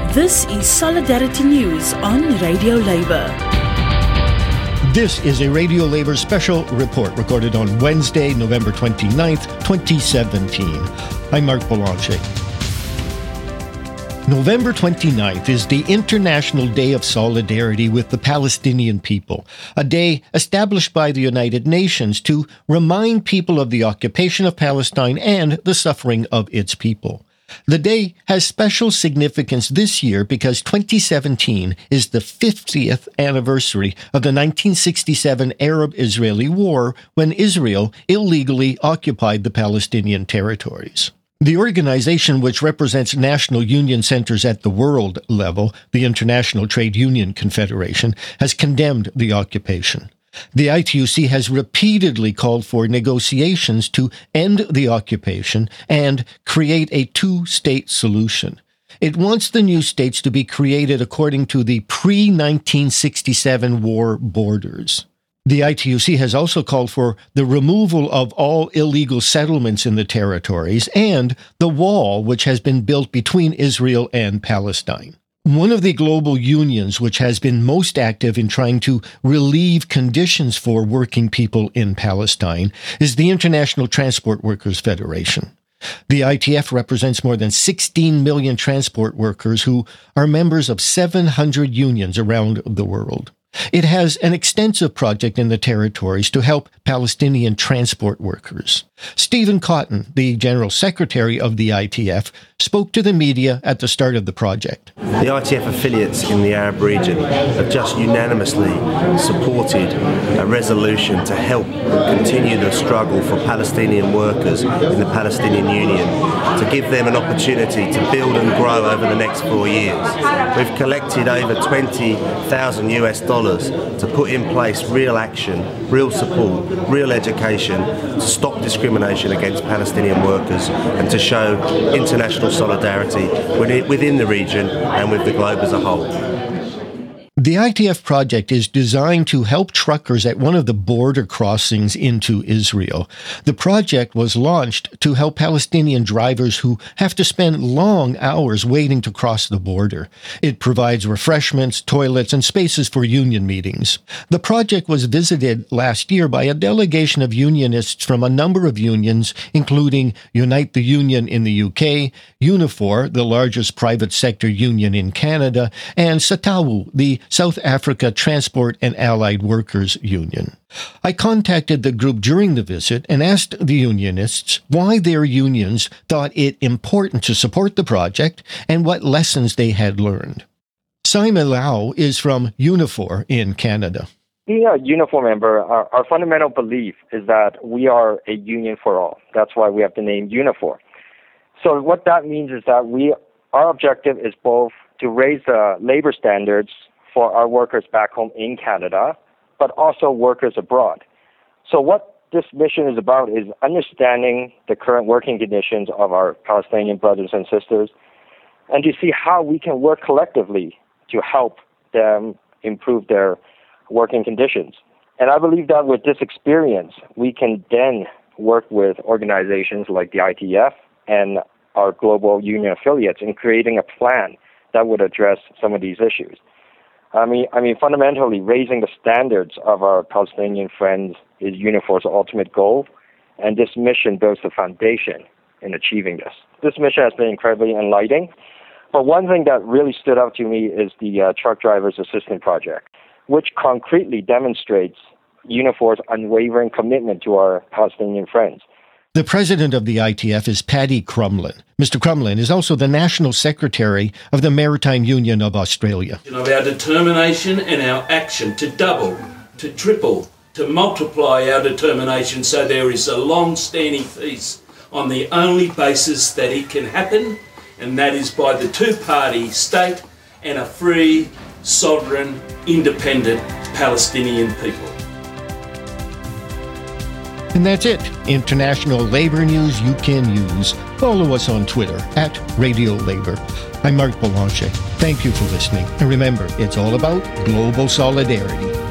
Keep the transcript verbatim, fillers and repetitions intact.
This is Solidarity News on Radio Labour. This is a Radio Labour special report recorded on Wednesday, November twenty-ninth, twenty seventeen. I'm Mark Boulanger. November twenty-ninth is the International Day of Solidarity with the Palestinian people, a day established by the United Nations to remind people of the occupation of Palestine and the suffering of its people. The day has special significance this year because twenty seventeen is the fiftieth anniversary of the nineteen sixty-seven Arab-Israeli War, when Israel illegally occupied the Palestinian territories. The organization, which represents national union centers at the world level, the International Trade Union Confederation, has condemned the occupation. The I T U C has repeatedly called for negotiations to end the occupation and create a two-state solution. It wants the new states to be created according to the pre-nineteen sixty-seven war borders. The I T U C has also called for the removal of all illegal settlements in the territories and the wall which has been built between Israel and Palestine. One of the global unions which has been most active in trying to relieve conditions for working people in Palestine is the International Transport Workers Federation. The I T F represents more than sixteen million transport workers who are members of seven hundred unions around the world. It has an extensive project in the territories to help Palestinian transport workers. Stephen Cotton, the General Secretary of the I T F, spoke to the media at the start of the project. The I T F affiliates in the Arab region have just unanimously supported a resolution to help continue the struggle for Palestinian workers in the Palestinian Union, to give them an opportunity to build and grow over the next four years. We've collected over twenty thousand US dollars to put in place real action, real support, real education to stop discrimination against Palestinian workers and to show international solidarity within the region and with the globe as a whole. The I T F project is designed to help truckers at one of the border crossings into Israel. The project was launched to help Palestinian drivers who have to spend long hours waiting to cross the border. It provides refreshments, toilets, and spaces for union meetings. The project was visited last year by a delegation of unionists from a number of unions, including Unite the Union in the U K, Unifor, the largest private sector union in Canada, and SATAWU, the South Africa Transport and Allied Workers Union. I contacted the group during the visit and asked the unionists why their unions thought it important to support the project and what lessons they had learned. Simon Lau is from Unifor in Canada. Being a Unifor member, our, our fundamental belief is that we are a union for all. That's why we have the name Unifor. So what that means is that we, our objective is both to raise the labor standards for our workers back home in Canada, but also workers abroad. So what this mission is about is understanding the current working conditions of our Palestinian brothers and sisters, and to see how we can work collectively to help them improve their working conditions. And I believe that with this experience, we can then work with organizations like the I T F and our global union affiliates in creating a plan that would address some of these issues. I mean, I mean, fundamentally, raising the standards of our Palestinian friends is Unifor's ultimate goal, and this mission builds the foundation in achieving this. This mission has been incredibly enlightening, but one thing that really stood out to me is the uh, Truck Drivers Assistance Project, which concretely demonstrates Unifor's unwavering commitment to our Palestinian friends. The president of the I T F is Paddy Crumlin. Mister Crumlin is also the National Secretary of the Maritime Union of Australia. Of our determination and our action to double, to triple, to multiply our determination so there is a long-standing peace on the only basis that it can happen, and that is by the two-party state and a free, sovereign, independent Palestinian people. And that's it. International labor news you can use. Follow us on Twitter at Radio Labour. I'm Mark Boulanger. Thank you for listening. And remember, it's all about global solidarity.